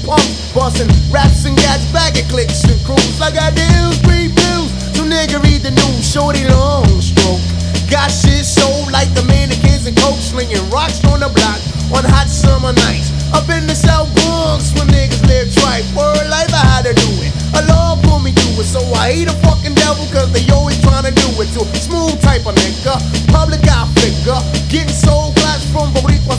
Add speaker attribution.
Speaker 1: punks, busting raps and gats, bagging clicks and crews. I got deals, reviews. New nigga read the news, shorty long stroke. Got shit sold like the mannequins and coke, slinging rocks on the block on hot summer nights. Up in the South Bronx when niggas live tripe. Word life, I had to do it. A law pulled me through it, so I hate a fucking devil, cause they always trying to do it to a smooth type of nigga. Public eye figure, getting soul glass from Boricua